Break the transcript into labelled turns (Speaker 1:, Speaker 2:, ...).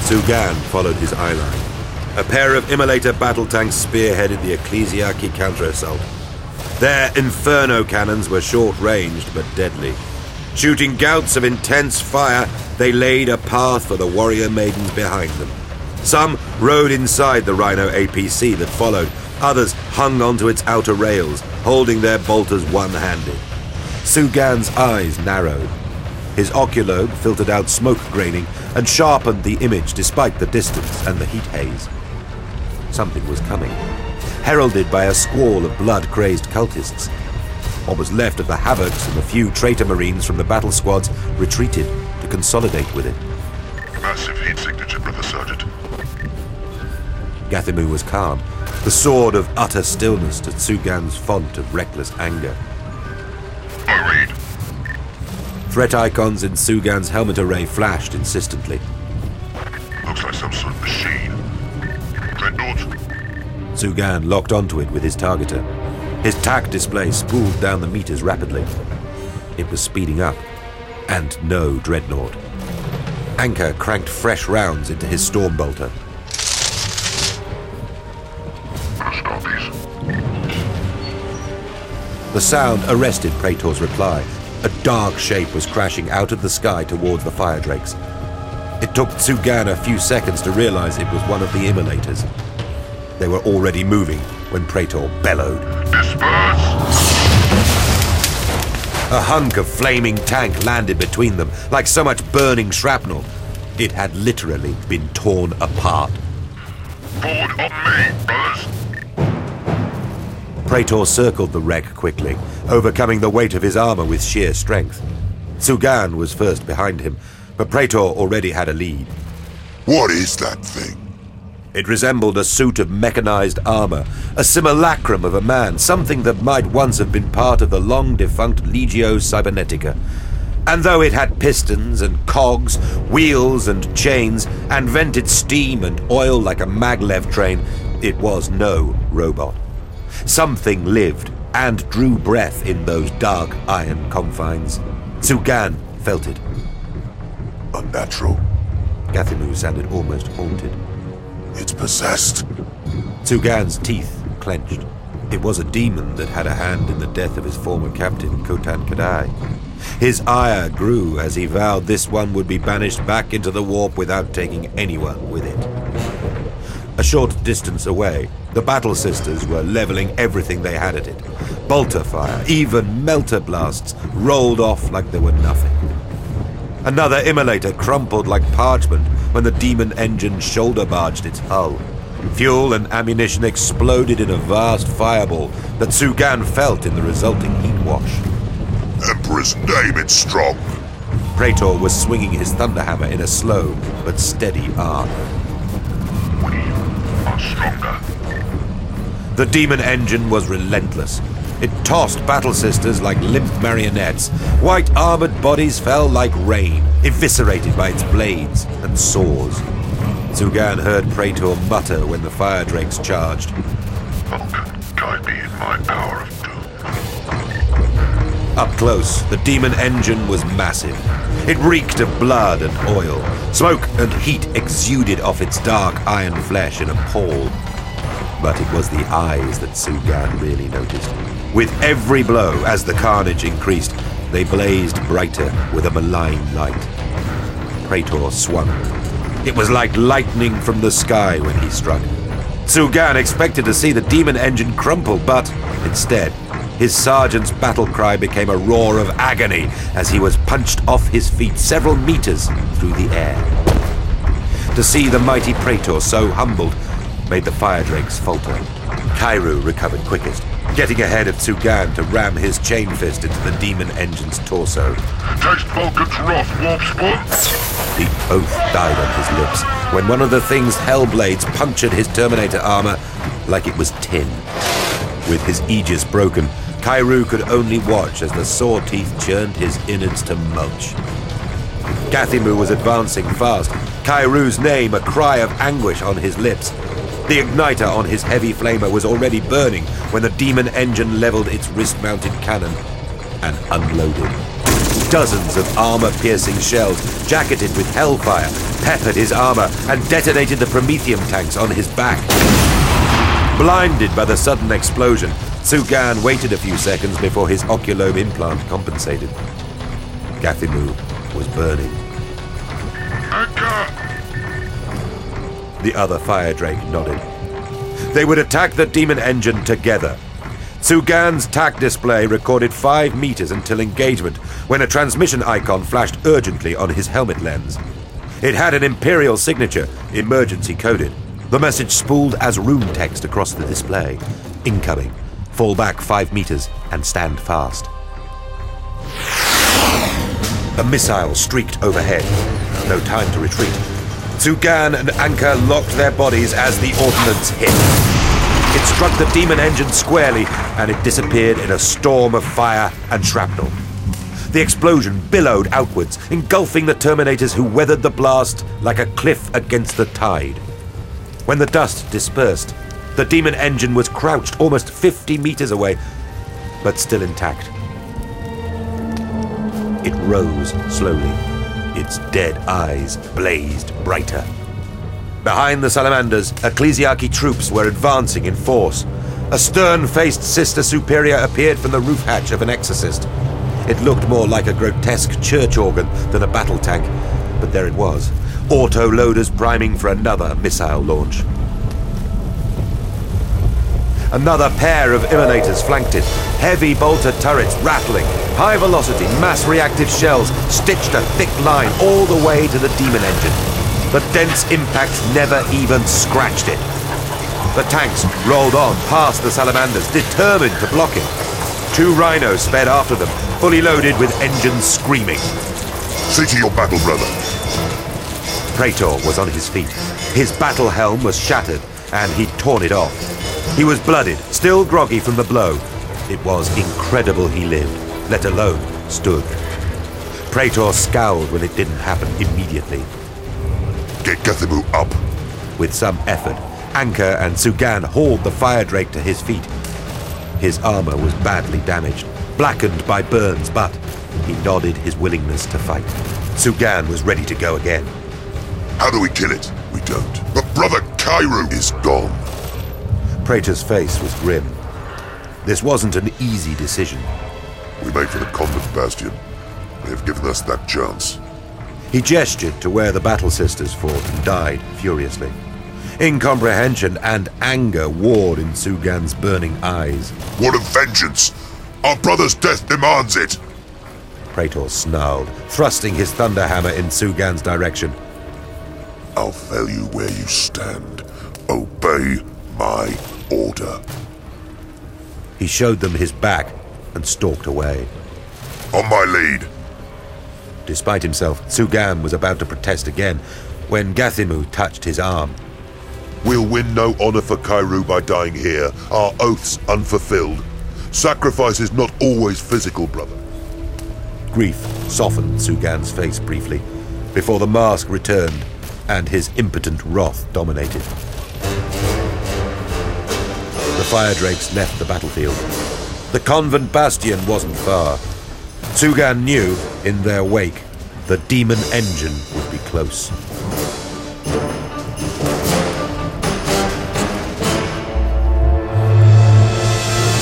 Speaker 1: Sugan followed his eyeline. A pair of Immolator battle tanks spearheaded the Ecclesiarchy counter-assault. Their Inferno cannons were short-ranged but deadly. Shooting gouts of intense fire, they laid a path for the warrior maidens behind them. Some rode inside the Rhino APC that followed. Others hung onto its outer rails, holding their bolters one-handed. Sugan's eyes narrowed. His oculobe filtered out smoke graining and sharpened the image despite the distance and the heat haze. Something was coming, heralded by a squall of blood-crazed cultists. What was left of the Havocs and the few traitor marines from the battle squads retreated to consolidate with it.
Speaker 2: Massive heat signature, Brother Sergeant.
Speaker 1: Gathimu was calm, the sword of utter stillness to Sugan's font of reckless anger.
Speaker 2: I read.
Speaker 1: Threat icons in Sugan's helmet array flashed insistently.
Speaker 2: Looks like some sort of machine. Dreadnought?
Speaker 1: Sugan locked onto it with his targeter. His TAC display spooled down the meters rapidly. It was speeding up, and no dreadnought. Anchor cranked fresh rounds into his Stormbolter.
Speaker 2: Stop these.
Speaker 1: The sound arrested Praetor's reply. A dark shape was crashing out of the sky towards the fire drakes. It took Sugan a few seconds to realize it was one of the Immolators. They were already moving when Praetor bellowed.
Speaker 2: Disperse!
Speaker 1: A hunk of flaming tank landed between them, like so much burning shrapnel. It had literally been torn apart.
Speaker 2: Forward on me, brothers!
Speaker 1: Praetor circled the wreck quickly, overcoming the weight of his armor with sheer strength. Sugan was first behind him, but Praetor already had a lead.
Speaker 2: What is that thing?
Speaker 1: It resembled a suit of mechanized armor, a simulacrum of a man, something that might once have been part of the long-defunct Legio Cybernetica. And though it had pistons and cogs, wheels and chains, and vented steam and oil like a maglev train, it was no robot. Something lived and drew breath in those dark iron confines. Sugan felt it.
Speaker 2: Unnatural.
Speaker 1: Gathimu sounded almost haunted.
Speaker 2: It's possessed.
Speaker 1: Sugan's teeth clenched. It was a demon that had a hand in the death of his former captain, Khotan Kadai. His ire grew as he vowed this one would be banished back into the warp without taking anyone with it. A short distance away, the Battle Sisters were leveling everything they had at it. Bolter fire, even melter blasts, rolled off like they were nothing. Another Immolator crumpled like parchment when the demon engine shoulder-barged its hull. Fuel and ammunition exploded in a vast fireball that Sugan felt in the resulting heat wash.
Speaker 2: Emperor's name, it's strong.
Speaker 1: Praetor was swinging his thunderhammer in a slow but steady arc.
Speaker 2: We are stronger.
Speaker 1: The demon engine was relentless. It tossed Battle Sisters like limp marionettes. White armored bodies fell like rain, eviscerated by its blades and saws. Sugan heard Praetor mutter when the fire drakes charged.
Speaker 2: Vulcan, guide me in my hour of doom.
Speaker 1: Up close, the demon engine was massive. It reeked of blood and oil. Smoke and heat exuded off its dark iron flesh in a pall. But it was the eyes that Sugan really noticed. With every blow, as the carnage increased, they blazed brighter with a malign light. Praetor swung. It was like lightning from the sky when he struck. Sugan expected to see the demon engine crumple, but instead, his sergeant's battle cry became a roar of agony as he was punched off his feet several meters through the air. To see the mighty Praetor so humbled made the fire drakes falter. Kairu recovered quickest, getting ahead of Sugan to ram his chain fist into the demon engine's torso.
Speaker 2: Taste Vulcan's wrath, warp spawn!
Speaker 1: The oath died on his lips when one of the thing's hellblades punctured his Terminator armor like it was tin. With his aegis broken, Kairu could only watch as the saw teeth churned his innards to mulch. Gathimu was advancing fast, Kairu's name a cry of anguish on his lips. The igniter on his heavy flamer was already burning when the demon engine leveled its wrist-mounted cannon and unloaded. Dozens of armor-piercing shells, jacketed with hellfire, peppered his armor and detonated the promethium tanks on his back. Blinded by the sudden explosion, Tsugan waited a few seconds before his oculobe implant compensated. Gathimu was burning.
Speaker 2: Anchor!
Speaker 1: The other fire drake nodded. They would attack the demon engine together. Tsugan's TAC display recorded 5 meters until engagement, when a transmission icon flashed urgently on his helmet lens. It had an Imperial signature, emergency coded. The message spooled as rune text across the display. Incoming. Fall back 5 meters and stand fast. A missile streaked overhead. No time to retreat. Tsugan and Anchor locked their bodies as the ordnance hit. It struck the demon engine squarely, and it disappeared in a storm of fire and shrapnel. The explosion billowed outwards, engulfing the Terminators who weathered the blast like a cliff against the tide. When the dust dispersed, the demon engine was crouched almost 50 meters away, but still intact. It rose slowly. Its dead eyes blazed brighter. Behind the Salamanders, Ecclesiarchy troops were advancing in force. A stern-faced Sister Superior appeared from the roof hatch of an exorcist. It looked more like a grotesque church organ than a battle tank, but there it was. Auto-loaders priming for another missile launch. Another pair of Immolators flanked it, heavy bolter turrets rattling, high-velocity, mass-reactive shells stitched a thick line all the way to the demon engine. The dense impacts never even scratched it. The tanks rolled on past the Salamanders, determined to block it. 2 rhinos sped after them, fully loaded with engines screaming.
Speaker 2: See to your battle, brother.
Speaker 1: Praetor was on his feet. His battle helm was shattered, and he'd torn it off. He was blooded, still groggy from the blow. It was incredible he lived, let alone stood. Praetor scowled when it didn't happen immediately.
Speaker 2: Get Gathimu up.
Speaker 1: With some effort, Anchor and Tsugan hauled the fire drake to his feet. His armor was badly damaged, blackened by burns, but he nodded his willingness to fight. Tsugan was ready to go again.
Speaker 2: How do we kill it? We don't. But Brother Kairu is gone.
Speaker 1: Praetor's face was grim. This wasn't an easy decision.
Speaker 2: We made for the convent bastion. They have given us that chance.
Speaker 1: He gestured to where the Battle Sisters fought and died furiously. Incomprehension and anger warred in Tsugan's burning eyes.
Speaker 2: What of vengeance? Our brother's death demands it!
Speaker 1: Praetor snarled, thrusting his thunderhammer in Tsugan's direction.
Speaker 2: I'll fail you where you stand. Obey my order.
Speaker 1: He showed them his back and stalked away.
Speaker 2: On my lead.
Speaker 1: Despite himself, Tsugan was about to protest again when Gathimu touched his arm.
Speaker 2: We'll win no honor for Kairu by dying here, our oaths unfulfilled. Sacrifice is not always physical, brother.
Speaker 1: Grief softened Tsugan's face briefly, before the mask returned and his impotent wrath dominated. The fire drakes left the battlefield. The convent bastion wasn't far. Tsugan knew, in their wake, the demon engine would be close.